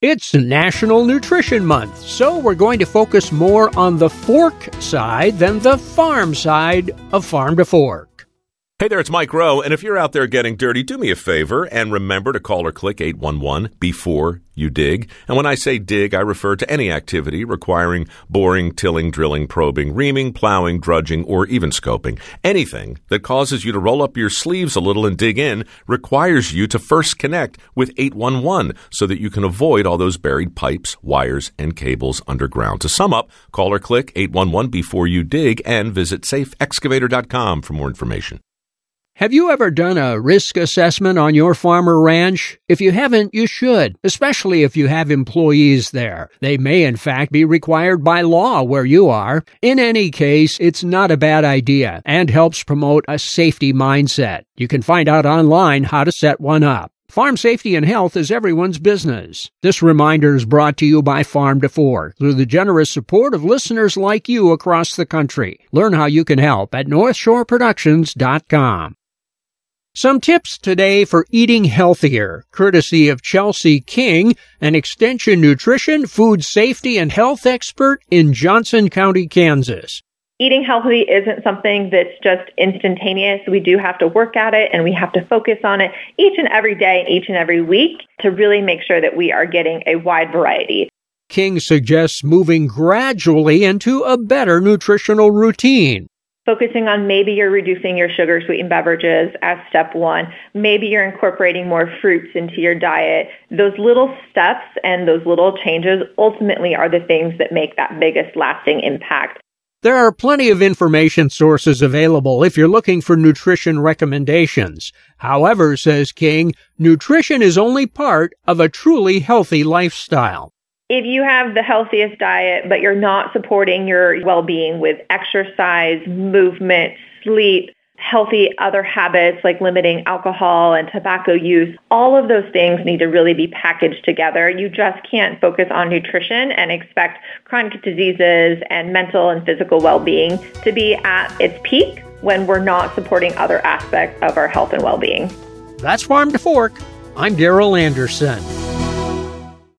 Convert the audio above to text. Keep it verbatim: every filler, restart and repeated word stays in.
It's National Nutrition Month, so we're going to focus more on the fork side than the farm side of Farm to Fork. Hey there, it's Mike Rowe, and if you're out there getting dirty, do me a favor and remember to call or click eight one one before you dig. And when I say dig, I refer to any activity requiring boring, tilling, drilling, probing, reaming, plowing, drudging, or even scoping. Anything that causes you to roll up your sleeves a little and dig in requires you to first connect with eight one one so that you can avoid all those buried pipes, wires, and cables underground. To sum up, call or click eight one one before you dig and visit safe excavator dot com for more information. Have you ever done a risk assessment on your farm or ranch? If you haven't, you should, especially if you have employees there. They may, in fact, be required by law where you are. In any case, it's not a bad idea and helps promote a safety mindset. You can find out online how to set one up. Farm safety and health is everyone's business. This reminder is brought to you by Farm to Fork through the generous support of listeners like you across the country. Learn how you can help at north shore productions dot com. Some tips today for eating healthier, courtesy of Chelsea King, an extension nutrition, food safety, and health expert in Johnson County, Kansas. Eating healthy isn't something that's just instantaneous. We do have to work at it, and we have to focus on it each and every day, each and every week to really make sure that we are getting a wide variety. King suggests moving gradually into a better nutritional routine. Focusing on maybe you're reducing your sugar sweetened beverages as step one. Maybe you're incorporating more fruits into your diet. Those little steps and those little changes ultimately are the things that make that biggest lasting impact. There are plenty of information sources available if you're looking for nutrition recommendations. However, says King, nutrition is only part of a truly healthy lifestyle. If you have the healthiest diet, but you're not supporting your well-being with exercise, movement, sleep, healthy other habits like limiting alcohol and tobacco use, all of those things need to really be packaged together. You just can't focus on nutrition and expect chronic diseases and mental and physical well-being to be at its peak when we're not supporting other aspects of our health and well-being. That's Farm to Fork. I'm Daryl Anderson.